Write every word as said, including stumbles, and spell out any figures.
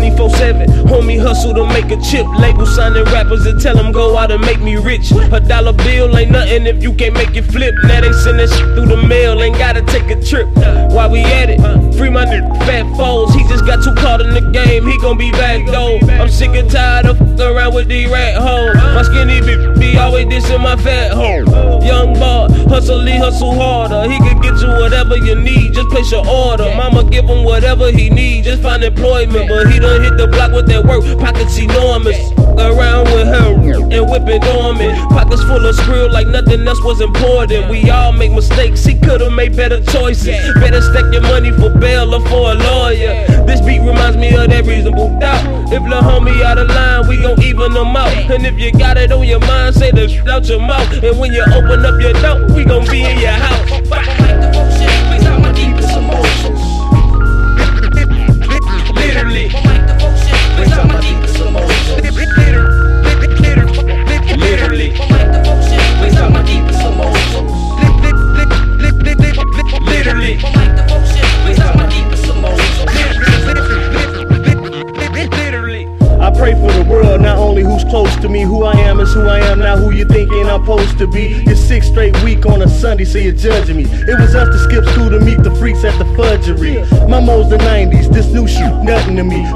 twenty-four seven. Homie hustle to make a chip. Label signing rappers and tell them go out and make me rich. A dollar bill ain't nothing if you can't make it flip. Now they send that shit through the mail, ain't gotta take a trip. While we at it, free my nigga Fat Foes. He just got too caught in the game, he gon' be back though. I'm sick and tired of f***ing around with these rat hoes. My skinny bitch be always dissing my fat hoe. Young boy, hustle, he hustle harder. He can get you whatever you need, just place your order. Mama give him whatever he need, just find employment. But he done hit the block with that work, pockets enormous. Around with her and whip it dormant. Pockets full of skrill like nothing else was important. We all make mistakes, he could've made better choices. Better stack your money for bail or for a lawyer. This beat reminds me of that Reasonable Doubt. If the homie out of line, we gon' even them out. And if you got it on your mind, say the shit out your mouth. And when you open up your door, we gon' be in your house. Like devotion, brings out my deepest emotions. Literally. Like devotion, brings out my deepest emotions. Literally. Like devotion, brings out my deepest emotions. Literally. Like devotion, brings out my deepest emotions. Literally. I pray for the world, not only who's close to me. Who I am is who I am, not who you thinking I'm supposed to be. You're six straight week on a Sunday, so you're judging me. It was us to skip school to meet the freaks at the fudgery. My mo's the nineties, this new shit, nothing to me.